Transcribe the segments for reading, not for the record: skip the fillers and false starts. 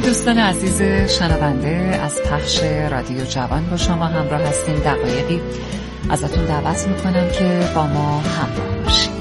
دوستان عزیز شنونده، از پخش رادیو جوان با شما همراه هستیم. دقایقی ازتون دعوت میکنم که با ما همراه باشید.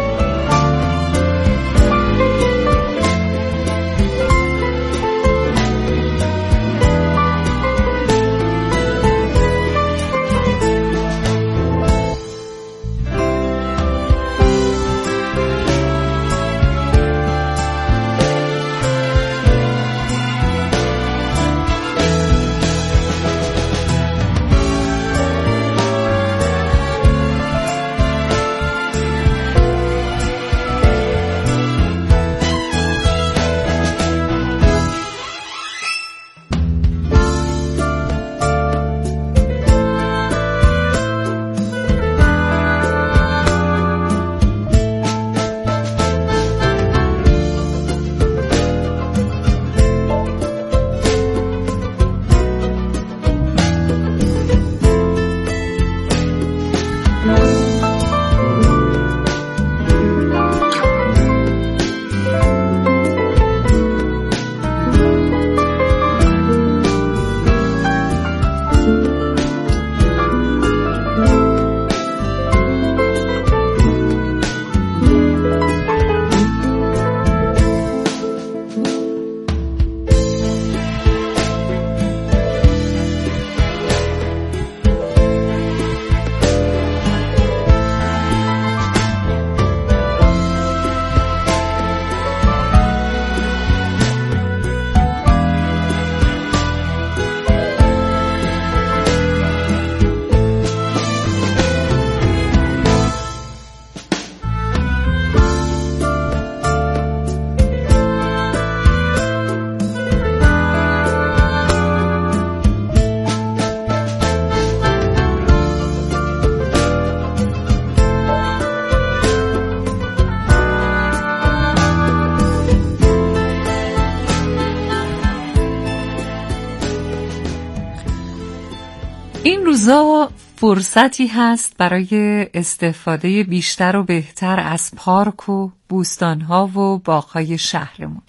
این روزا فرصتی هست برای استفاده بیشتر و بهتر از پارک و بوستان‌ها و باغ‌های شهرمون.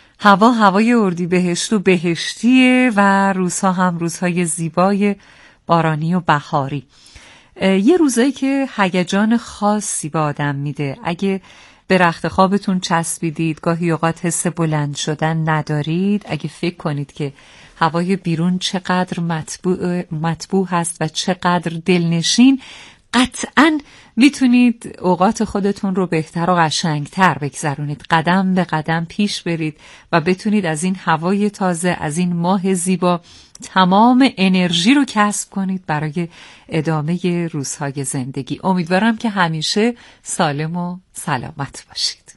هوای اردیبهشت و بهشتیه و روزها هم روزهای زیبای بارانی و بهاری. یه روزایی که هیجان خاصی به آدم میده. اگه به رخت خوابتون چسبیدید، گاهی اوقات حس بلند شدن ندارید، اگه فکر کنید که هوای بیرون چقدر مطبوع هست و چقدر دلنشین، قطعاً میتونید اوقات خودتون رو بهتر و قشنگتر بگذرونید. قدم به قدم پیش برید و بتونید از این هوای تازه، از این ماه زیبا تمام انرژی رو کسب کنید برای ادامه روزهای زندگی. امیدوارم که همیشه سالم و سلامت باشید.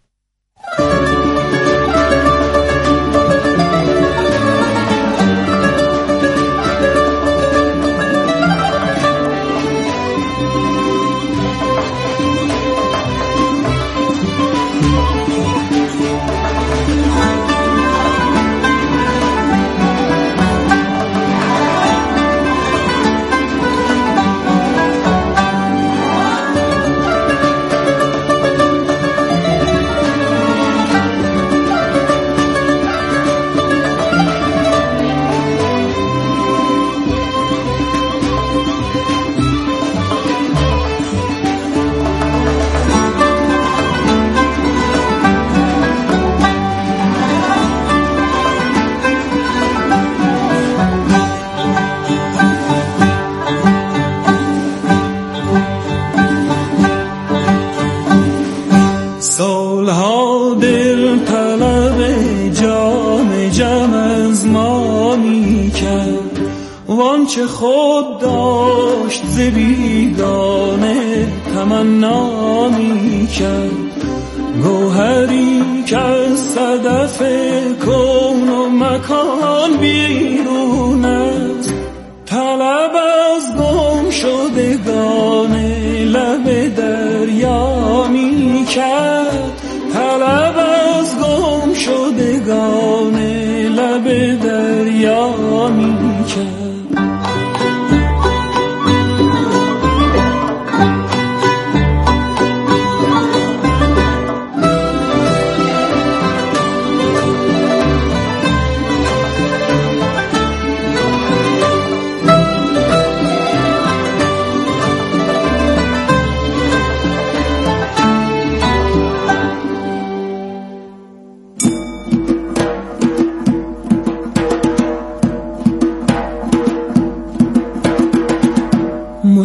چه خود داشت ز بیگانه تمنا می کرد، گوهری که از صدف کون و مکان بیرون است، طلب از گم شدگان لب دریا می کرد، طلب از گم شدگان لب دریا می کرد.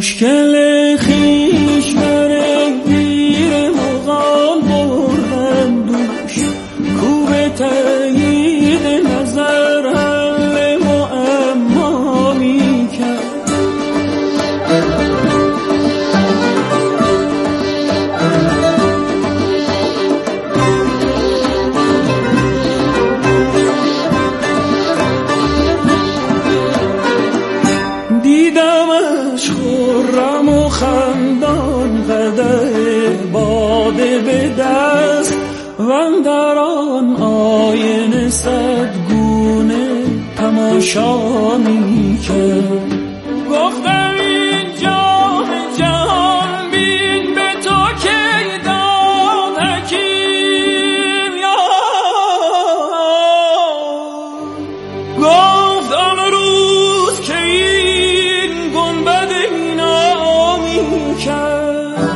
مشکل خیش بره دیر مغان بردم دوش کو به تایید نظر حل معما می کرد. دیدمش خرم و خندان قدح باده به دست و اندر آن آینه صدگونه تماشا می کرد. گفتم این جام جهان بین به تو کی داد حکیم یا گفت آن روز که این گنبد اینا می کرد.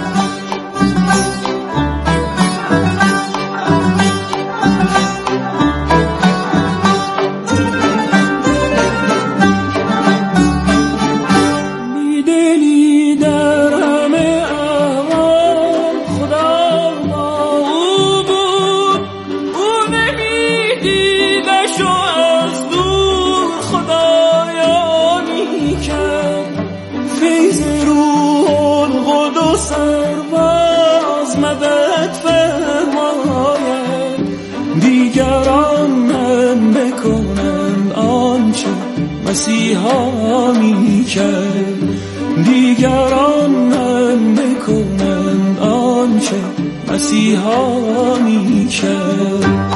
مسیحا می کرد دیگران هم بکنند آنچه مسیحا می کرد.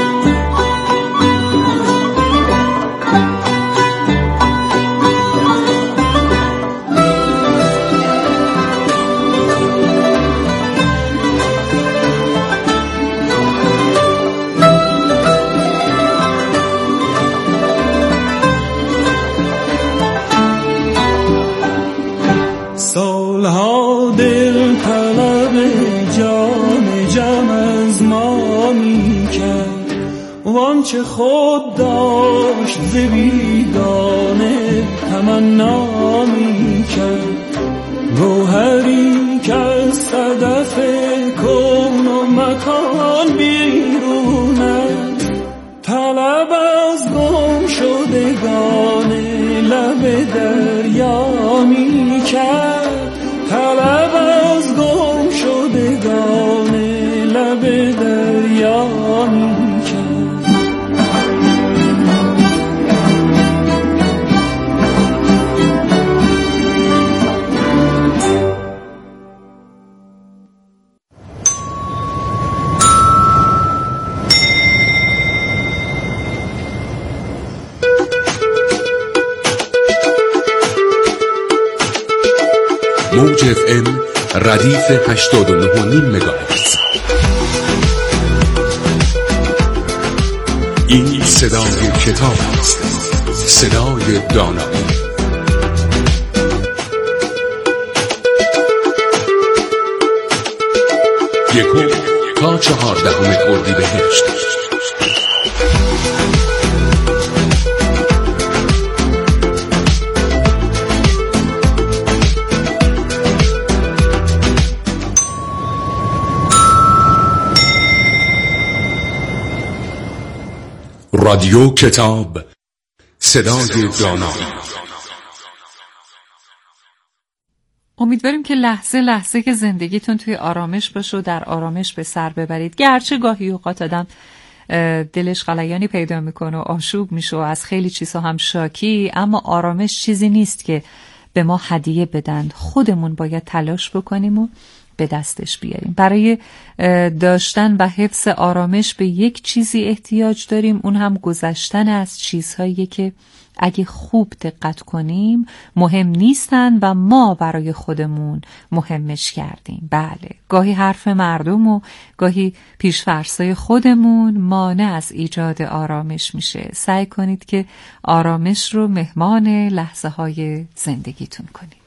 سالها دل طلب جان جم از ما می کرد وانچه خود داشت ز بیگانه تمنا می کرد. گوهری که از صدف کون و مکان بیرون است طلب از گم شدگان لب دریا می کرد. طلب از گم شدگان لب دریا می کرد. موج FM ردیف 89.5 مگاهرتز. این صدای کتاب است، صدای دانایی. 1 تا 14 اردیبهشت. رادیو کتاب، صدای دانایی. امیدواریم که لحظه لحظه که زندگیتون توی آرامش باشه و در آرامش به سر ببرید. گرچه گاهی اوقات آدم دلش غلیانی پیدا میکنه و آشوب میشه و از خیلی چیزها هم شاکی، اما آرامش چیزی نیست که به ما هدیه بدن. خودمون باید تلاش بکنیم و به دستش بیاریم. برای داشتن و حفظ آرامش به یک چیزی احتیاج داریم، اون هم گذشتن از چیزهایی که اگه خوب دقت کنیم مهم نیستن و ما برای خودمون مهمش کردیم. بله، گاهی حرف مردم و گاهی پیش‌فرض‌های خودمون مانع از ایجاد آرامش میشه. سعی کنید که آرامش رو مهمان لحظه‌های زندگیتون کنید.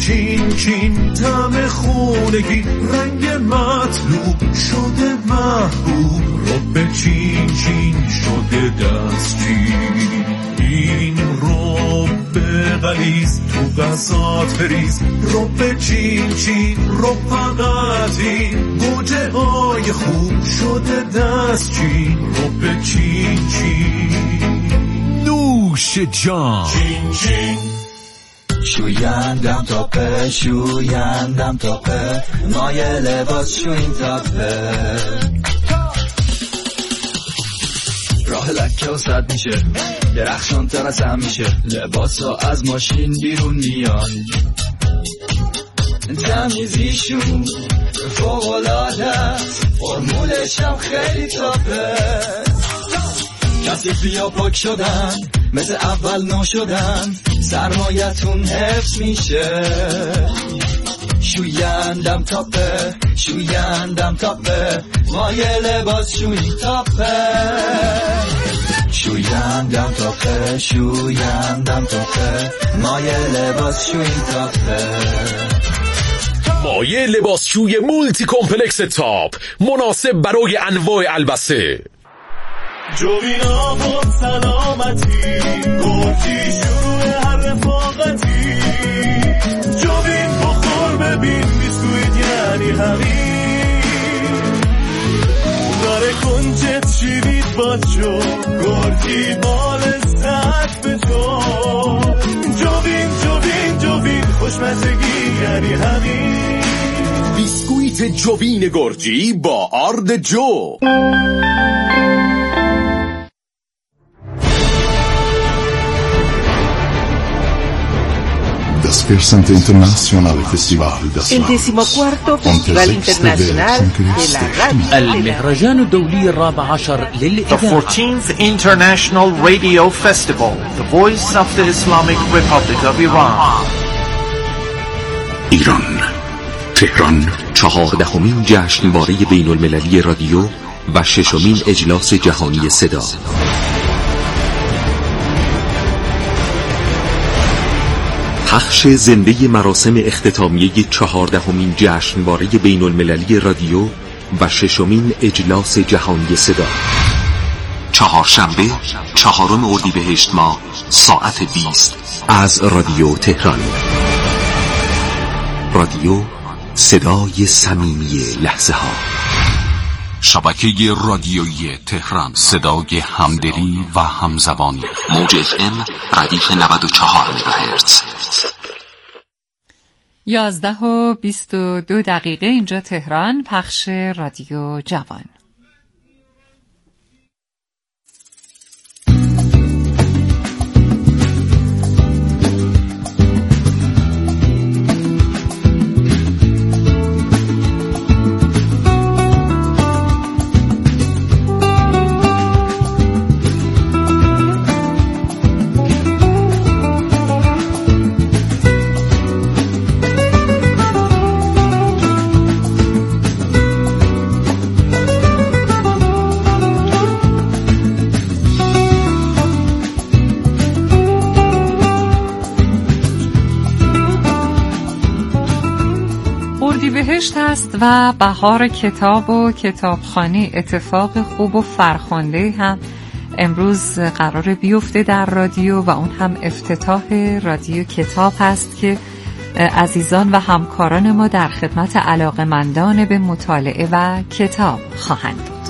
چین چین طعم خونگی رنگ مطلوب شده محبوب رب چین چین شده دستچین این رب غلیظ تو غذات بریز رب چین چین رب فقط این گوجه های خوب شده دستچین رب چین چین نوش جان چین چین شویندم تاپه شویندم تاپه مای لباس شوین تاپه راه لکه و صد میشه درخشان تر از هم میشه لباس ها از ماشین بیرون میان تمیزیشون فوق‌العاده فرمولش هم خیلی تاپه کسی بیا پاک شدن مثل اول نشدن سرمایتون حفظ میشه شویندم تاپه شویندم تاپه مای لباس شوی تاپه شویندم تاپه شویندم تاپه مای لباس شوی تاپه مایع لباسشوی مولتی کمپلکس تاپ مناسب برای انواع البسه جوین آب سلامتی گرچی شروع هر رفاقتی جوین بخور ببین بیسکویت یعنی حقیق داره کنچت شیرید باشو گرچی بال سک به جو جوین جوین جوین خوشمزگی یعنی حقیق بیسکویت جوین گرجی با آرد جو Das Versante Internazionale Festival das El 14º Festival Internacional de la Radio. المهرجان الدولي ال14 The للإذاعة. 14th International Radio Festival, the voice of the Islamic Republic of Iran. ایران تهران 14مین جشنواره بین المللی رادیو و 6مین اجلاس جهانی صدا. پخش زنده مراسم اختتامیه 14مین جشنواره بین المللی رادیو و 6مین اجلاس جهانی صدا. چهارشنبه 4 اردیبهشت ماه ساعت 20 از رادیو تهران. رادیو صدای صمیمی لحظه ها. شبکه رادیویی تهران صدای همدلی و همزبانی. موج FM ردیف 94 مگاهرتز. 11:22 اینجا تهران. پخش رادیو جوان. اردیبهشت است و بهار کتاب و کتابخانه. اتفاق خوب و فرخنده هم امروز قرار بیفته در رادیو و اون هم افتتاح رادیو کتاب هست که عزیزان و همکاران ما در خدمت علاقه‌مندان به مطالعه و کتاب خواهند بود.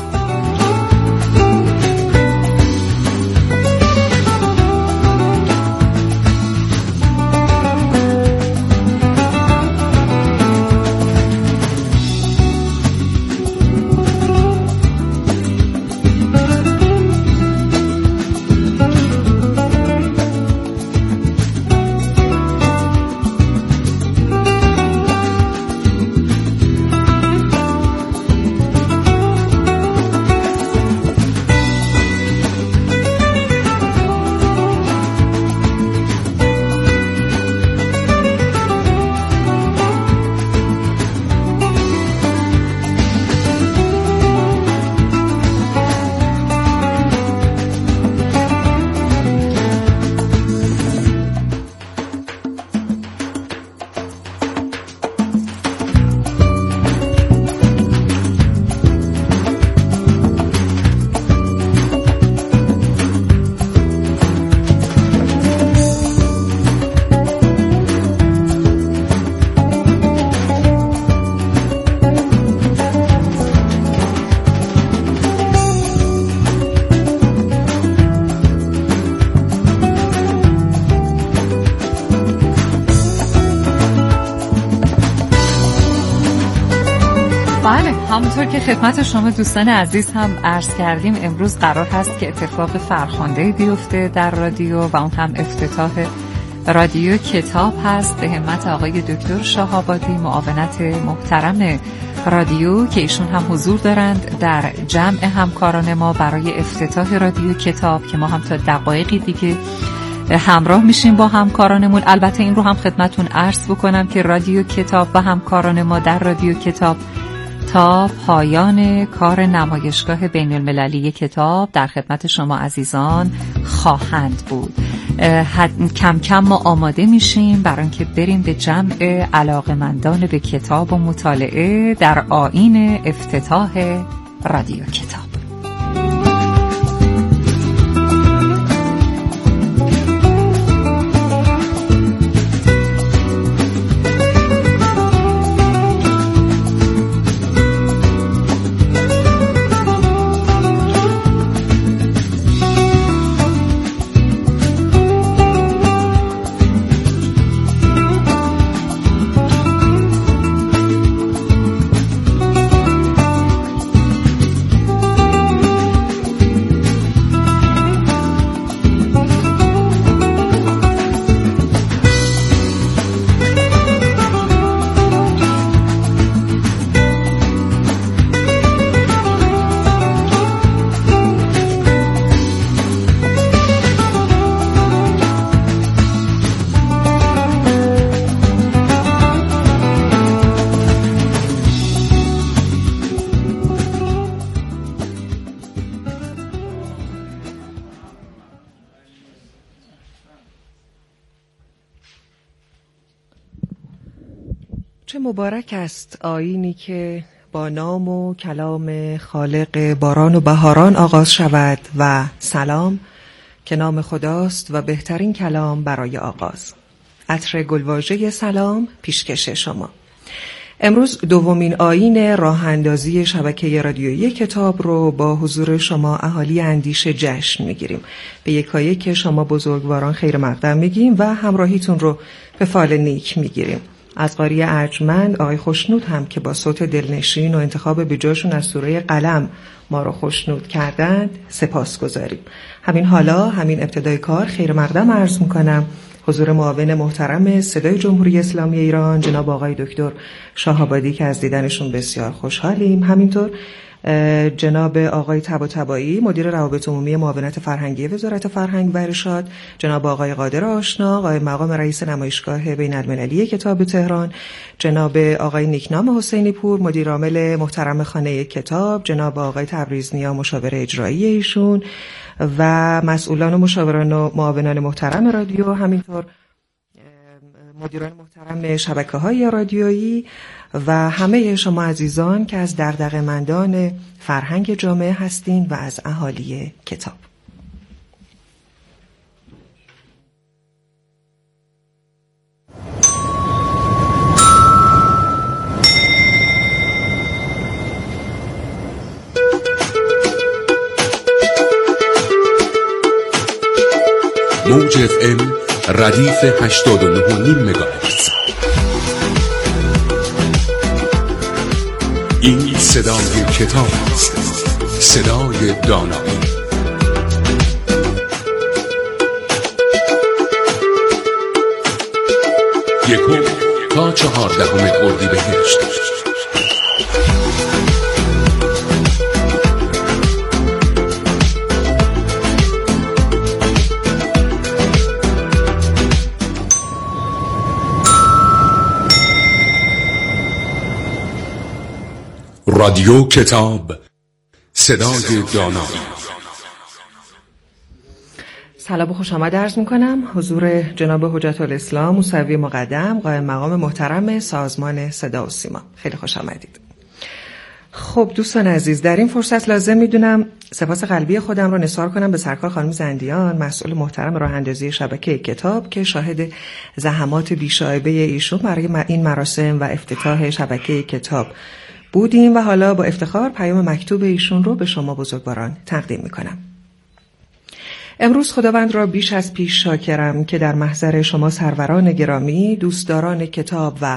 همونطور که خدمت شما دوستان عزیز هم عرض کردیم، امروز قرار هست که اتفاق فرخنده بیفته در رادیو و اون هم افتتاح رادیو کتاب هست به همت آقای دکتر شهابادی، معاونت محترم رادیو که ایشون هم حضور دارند در جمع همکاران ما برای افتتاح رادیو کتاب که ما هم تا دقایقی دیگه همراه میشیم با همکارانمون. البته این رو هم خدمتون عرض بکنم که رادیو کتاب و همکاران ما در رادیو کتاب تا پایان کار نمایشگاه بین المللی کتاب در خدمت شما عزیزان خواهند بود. کم کم ما آماده میشیم برای اینکه بریم به جمع علاقه‌مندان به کتاب و مطالعه در آیین افتتاح رادیو کتاب. چه مبارک است آیینی که با نام و کلام خالق باران و بهاران آغاز شود و سلام که نام خداست و بهترین کلام برای آغاز. عطر گلواژه سلام پیشکش شما. امروز دومین آیین راه اندازی شبکه رادیویی کتاب رو با حضور شما اهالی اندیشه جشن میگیریم. به یکایک که شما بزرگواران خیر مقدم میگیم و همراهیتون رو به فال نیک میگیریم. از قاری ارجمند آقای خوشنود هم که با صوت دلنشین و انتخاب بجاشون از سوره قلم ما رو خوشنود کردند سپاس گذاریم. همین حالا همین ابتدای کار خیر مقدم عرض میکنم حضور معاون محترم صدای جمهوری اسلامی ایران جناب آقای دکتر شهابادی که از دیدنشون بسیار خوشحالیم. همینطور جناب آقای طباطبایی مدیر روابط عمومی معاونت فرهنگی وزارت فرهنگ و ارشاد، جناب آقای قادر آشنا آقای مقام رئیس نمایشگاه بین المللی کتاب تهران، جناب آقای نیکنام حسینی پور مدیر عامل محترم خانه کتاب، جناب آقای تبریزنیا مشاور اجرایی ایشون و مسئولان و مشاوران و معاونان محترم رادیو، همینطور مدیران محترم شبکه‌های رادیویی و همه شما عزیزان که از دغدغه‌مندان فرهنگ جامعه هستین و از اهالی کتاب. موج FM ردیف 89.5 مگاهرتز. این صدای کتاب است، صدای دانایی. 1 تا 14 اردیبهشت. رادیو کتاب، صدای دانایی. سلام و خوش آمد عرض میکنم حضور جناب حجت الاسلام موسوی مقدم قائم مقام محترم سازمان صدا و سیما. خیلی خوش آمدید. خب دوستان عزیز، در این فرصت لازم میدونم سپاس قلبی خودم رو نثار کنم به سرکار خانم زندیان مسئول محترم راه اندازی شبکه کتاب که شاهد زحمات بی‌شایبه ایشون برای این مراسم و افتتاح شبکه کتاب بودیم و حالا با افتخار پیام مکتوب ایشون رو به شما بزرگواران تقدیم میکنم. امروز خداوند را بیش از پیش شاکرم که در محضر شما سروران گرامی، دوستداران کتاب و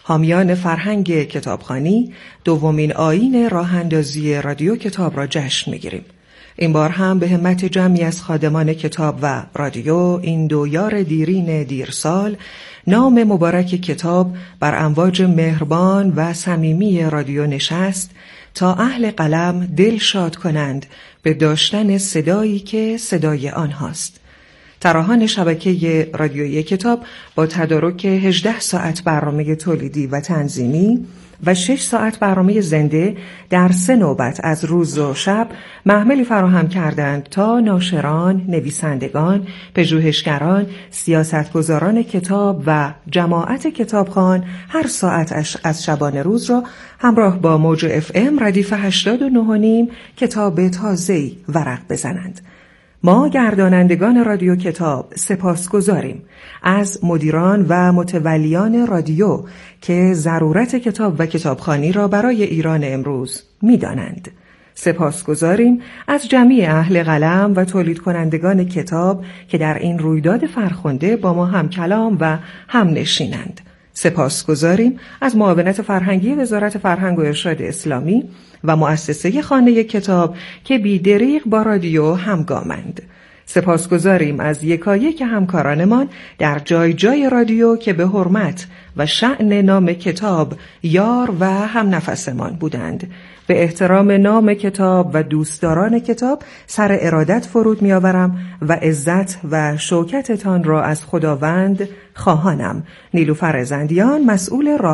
حامیان فرهنگ کتابخوانی دومین آیین راه اندازی رادیو کتاب را جشن می‌گیریم. این بار هم به همت جمعی از خادمان کتاب و رادیو این دو یار دیرین دیرسال نام مبارک کتاب بر امواج مهربان و صمیمی رادیو نشست تا اهل قلم دل شاد کنند به داشتن صدایی که صدای آنهاست. طراحان شبکه رادیویی کتاب با تدارک 18 ساعت برنامه تولیدی و تنظیمی و 6 ساعت برنامه زنده در 3 نوبت از روز و شب محملی فراهم کردند تا ناشران، نویسندگان، پژوهشگران، سیاستگزاران کتاب و جماعت کتابخوان هر ساعت از شبانه روز را همراه با موج FM ردیف 89.5 کتاب تازه‌ای ورق بزنند. ما گردانندگان رادیو کتاب سپاسگزاریم از مدیران و متولیان رادیو که ضرورت کتاب و کتابخوانی را برای ایران امروز می‌دانند. سپاسگزاریم از جمعی اهل قلم و تولید کنندگان کتاب که در این رویداد فرخنده با ما هم کلام و هم نشینند. سپاسگزاریم از معاونت فرهنگی وزارت فرهنگ و ارشاد اسلامی و مؤسسه خانه کتاب که بی‌دریغ با رادیو همگامند. سپاسگزاریم از یکایک همکارانمان در جای جای رادیو که به حرمت و شأن نام کتاب یار و هم نفسمان بودند. به احترام نام کتاب و دوستداران کتاب سر ارادت فرود می‌آورم و عزت و شوکتتان را از خداوند خواهانم. نیلوفر زندیان، مسئول